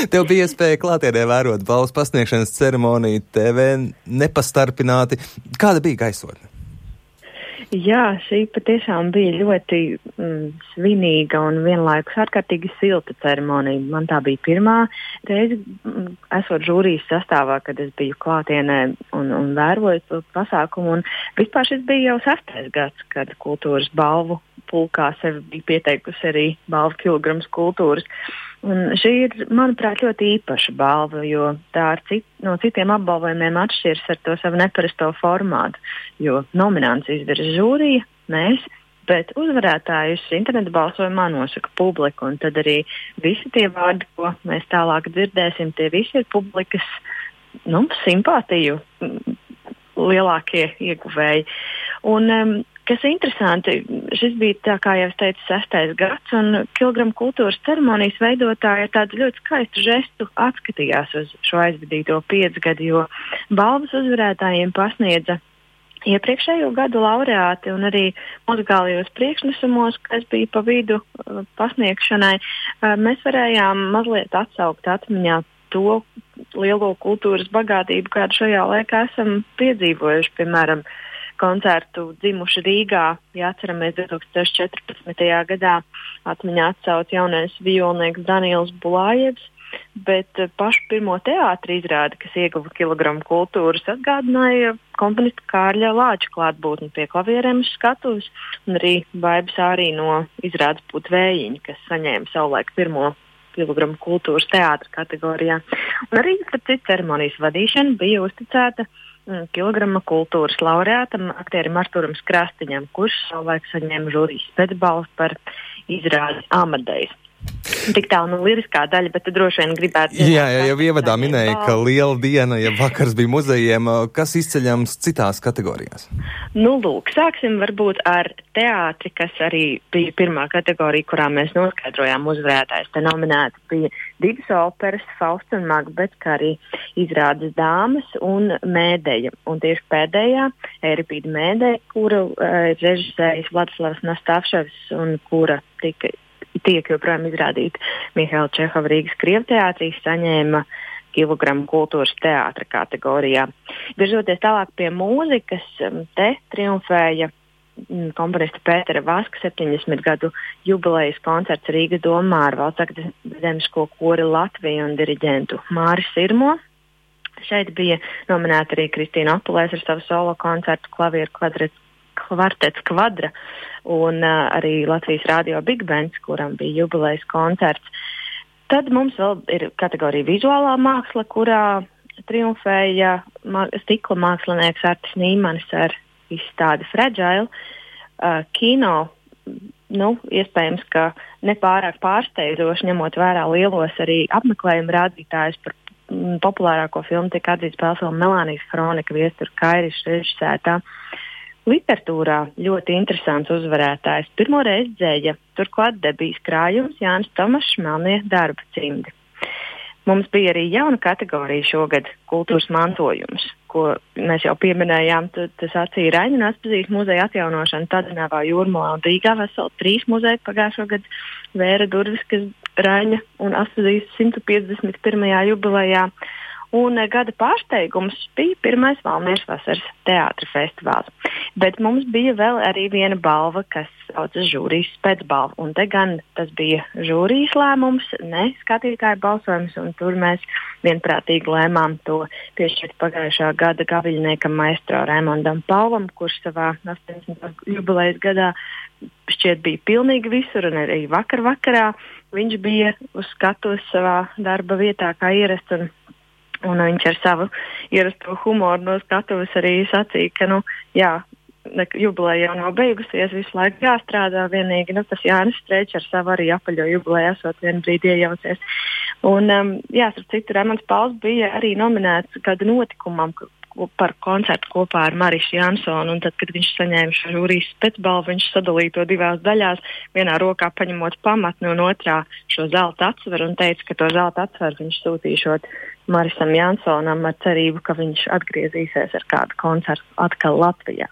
Tev bija iespēja klātienē vērot balvas pasniegšanas ceremoniju TV nepastarpināti. Kāda bija gaisotne? Jā, šī patiešām bija ļoti svinīga un vienlaikus ārkārtīgi silta ceremonija. Man tā bija pirmā reize, esot žūrijas sastāvā, kad es biju klātienē un vēroju to pasākumu. Un vispār šis bija jau 6. gads, kad kultūras balvu pulkā sevi bija pieteikusi arī balvu kilograms kultūras. Un šī ir, manuprāt, ļoti īpaša balva, jo tā no citiem apbalvojumiem atšķiras ar to savu neparasto formātu, jo nominants izvirza žūrija, mēs, bet uzvarētājus interneta balsojumā nosaka publika, un tad arī visi tie vārdi, ko mēs tālāk dzirdēsim, tie visi ir publikas, simpātiju lielākie ieguvēji. Un, kas interesanti, šis bija, tā kā jau es teicu, 6. gads, un kilogramu kultūras ceremonijas veidotāji ar tādu ļoti skaistu žestu atskatījās uz šo aizvadīto 5 gadu, jo balvas uzvarētājiem pasniedza iepriekšējo gadu laureāti un arī muzikālajos priekšnesumos, kas bija pa vidu pasniegšanai, mēs varējām mazliet atsaukt atmiņā to lielo kultūras bagātību, kādu šajā laikā esam piedzīvojuši, piemēram, koncertu dzimuši Rīgā, ja atceramies 2014. gadā, atmiņā atsauc jaunais violnieks Daniels Bulājevs, bet pašu pirmo teātri izrādi, kas ieguva kilogramu kultūras, atgādināja komponista Kārļa Lāča klātbūtni pie klavierēm uz skatuves, un arī Baibas arī no izrādes Pūt vējiņi, kas saņēma savulaik pirmo kilogramu kultūras teātra kategorijā. Un arī, starp citu, ceremonijas vadīšana bija uzticēta kilograma kultūras laureātam, aktierim Arturam Skrastiņam, kurš savulaik saņēma žūrijas pēcbalvu par izrādi Amadejs. Tik tālu liriskā daļa, bet tu droši vien gribētu... Jā, jau ievadā minēja, ka liela diena, ja vakars bija muzejiem, kas izceļams citās kategorijās? Lūk, sāksim varbūt ar teātri, kas arī bija pirmā kategorija, kurā mēs noskaidrojām uzvarētājs. Te nominēti bija 2 operas, Fausts un Makbets, kā arī izrādes Dāmas un Mēdeja. Un tieši pēdējā, Ēripīda Mēdeja, kuru režisējis Vladislavs Nastāvševs un kura tiek joprojām izrādīta Mihaila Čehova Rīgas Krievteātrī, saņēma kilogramu kultūras teātra kategorijā. Virzoties tālāk pie mūzikas, te triumfēja komponista Pētera Vaska 70 gadu jubilejas koncerts Rīgas domā ar Valsts akadēmisko kori Latviju un diriģentu Māri Sirmo. Šeit bija nominēta arī Kristīna Apulēs ar savu solo koncertu klavieru kvartets Kvadra un arī Latvijas radio Big Bands, kuram bija jubilejas koncerts. Tad mums vēl ir kategorija vizuālā māksla, kurā triumfēja stikla mākslinieks Artis Nīmanis ar izstādi Fragile. Kino, iespējams, ka nepārāk pārsteidzoši, ņemot vērā lielos arī apmeklējumu rādītājus par populārāko filmu, tiek atzīts spēlfilma Melānijas Hronika Viestura Kairiša režisētā. Literatūrā ļoti interesants uzvarētājs. Pirmo reizi dzēja, turklāt debijas krājums Jānis Tomašs Melnie darba cimdi. Mums bija arī jauna kategorija šogad kultūras mantojums, ko mēs jau pieminējām. Tas acīja Raņa un atpazīst muzeja atjaunošanu Tadanavā, Jūrmalā un Rīgā. Veseli 3 muzeji pagājušo gadu vēra durvis, kas Raņa un atpazīst 151. jubilejā. Un gada pārsteigums bija pirmais Valmieras vasaras teātra festivāls. Bet mums bija vēl arī viena balva, kas saucas žūrijas pēcbalva. Un te gan tas bija žūrijas lēmums, ne skatītāju balsojums, un tur mēs vienprātīgi lēmām to piešķirt pagājušā gada gaviļniekam maestro Raimondam Paulam, kurš savā 80. jubilejas gadā šķiet bija pilnīgi visur, un arī vakarā viņš bija uz skatuves savā darba vietā kā ierasts, un viņš ar savu ierasto humoru no skatuves arī sacīja, ka, jubileja jau nav beigusies, visu laiku jāstrādā vienīgi, tas Jānis Streičs ar savu arī apaļo jubileju esot vienu brīdi iejaucies. Un, starp citu, Raimonds Pauls bija arī nominēts kādu notikumam par koncertu kopā ar Marišu Jansonu, un tad, kad viņš saņēma šo žūrijas pēcbalvu, viņš sadalīja to 2 daļās, vienā rokā paņemot pamatni un otrā šo zelta atsvaru, un teica, ka to zelta atsvaru viņš sūtīšot Marisam Jansonam ar cerību, ka viņš atgriezīsies ar kādu koncertu atkal Latvijā.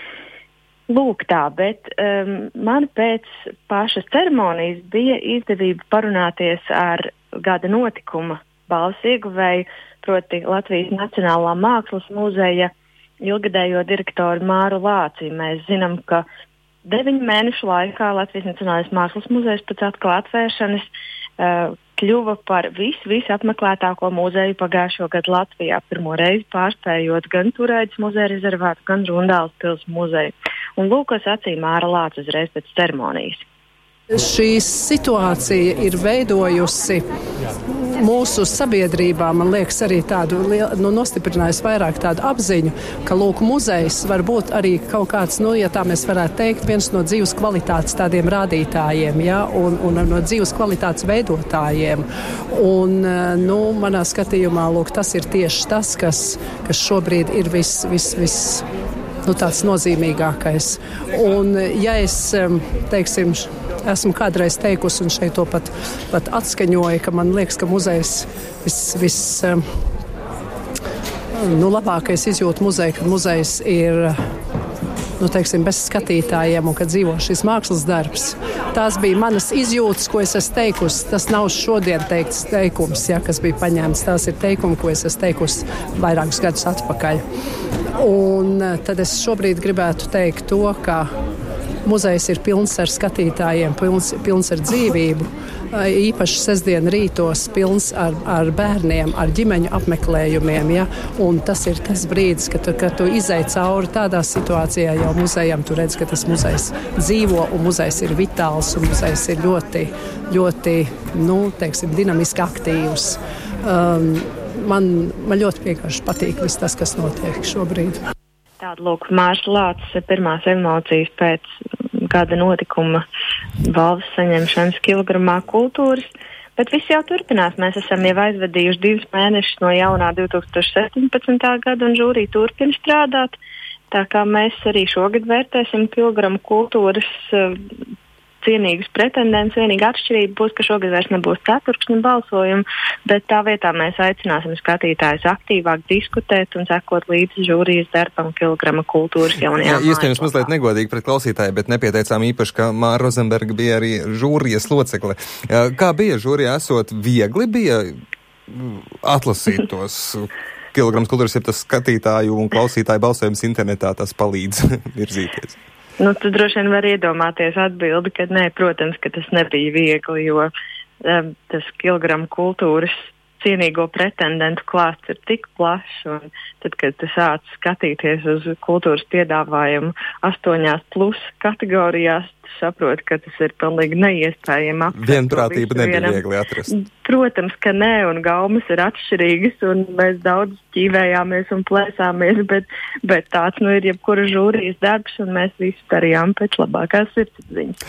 Lūk tā, bet man pēc pašas ceremonijas bija izdevība parunāties ar gada notikuma balvas ieguvēju, proti Latvijas Nacionālā mākslas muzeja ilgadējo direktoru Māru Lāci. Mēs zinām, ka 9 mēnešu laikā Latvijas Nacionālais mākslas muzejs pēc atkal atvēršanas kļuva par visu apmeklētāko muzeju pagājušo gadu Latvijā, pirmo reizi pārspējot gan Turēģis muzeja rezervātu, gan Rundāles pils muzeju. Un lūk, ko sacīja Māra Lāca uzreiz pēc ceremonijas. Šī situācija ir veidojusi mūsu sabiedrībā, man liekas, arī tādu nostiprinājusi vairāk tādu apziņu, ka lūk, muzejs var būt arī kaut kāds, ja tā mēs varētu teikt, viens no dzīves kvalitātes tādiem rādītājiem, ja, un no dzīves kvalitātes veidotājiem. Un, manā skatījumā, lūk, tas ir tieši tas, kas šobrīd ir tāds nozīmīgākais. Un, ja es, teiksim, esmu kādreiz teikusi, un šeit to pat atskaņoju, ka man liekas, ka muzejs labākais izjūt muzeju, kad muzejs ir, bez skatītājiem un kad dzīvo šis mākslas darbs. Tās bija manas izjūtas, ko es esmu teikusi. Tas nav šodien teikts teikums, kas bija paņēmts. Tās ir teikumi, ko es esmu teikusi vairākus gadus atpakaļ. Un tad es šobrīd gribētu teikt to, ka muzejs ir pilns ar skatītājiem, pilns ar dzīvību, īpaši sestdien rītos pilns ar bērniem, ar ģimeņu apmeklējumiem. Ja? Un tas ir tas brīdis, kad tu izej cauri tādā situācijā jau muzejam, tu redz, ka tas muzejs dzīvo un muzejs ir vitāls un muzejs ir ļoti, ļoti, dinamiski aktīvs. Man ļoti vienkārši patīk viss tas, kas notiek šobrīd. Tāda lūk, Mārs Lācis pirmās emocijas pēc gada notikuma balvas saņemšanas kilogramā kultūras, bet viss jau turpinās. Mēs esam jau aizvadījuši 2 mēnešus no jaunā 2017. gada un žūrija turpina strādāt, tā kā mēs arī šogad vērtēsim kilogramu kultūras cienīgus pretendentus. Vienīga atšķirība būs, ka šogad vairs nebūs ceturkšņa balsojumu, bet tā vietā mēs aicināsim skatītājus aktīvāk diskutēt un sekot līdzi žūrijas darbam kilograma kultūras jaunajā mājaslapā. Iespējams mazliet negodīgi pret klausītāju, bet nepieteicām īpaši, ka Māra Rozenberga bija arī žūrijas locekle. Kā bija žūrijā esot? Viegli bija atlasīt tos kilograms kultūras, ja tas skatītāju un klausītāju balsojums internetā tas palīdz virzīties? Tu droši vien var iedomāties atbildi, ka nē, protams, ka tas nebija viegli, jo tas kilogramu kultūras cienīgo pretendentu klāsts ir tik plašs, un tad, kad tu sāc skatīties uz kultūras piedāvājumu 8+ kategorijās, tu saproti, ka tas ir pilnīgi neiespējami aptvert. Vienprātība nebija viegli atrast. Protams, ka nē, un gaumas ir atšķirīgas, un mēs daudz ķīvējāmies un plēsāmies, bet tāds ir jebkura žūrijas darbs, un mēs visi darījām pēc labākās sirdsapziņas.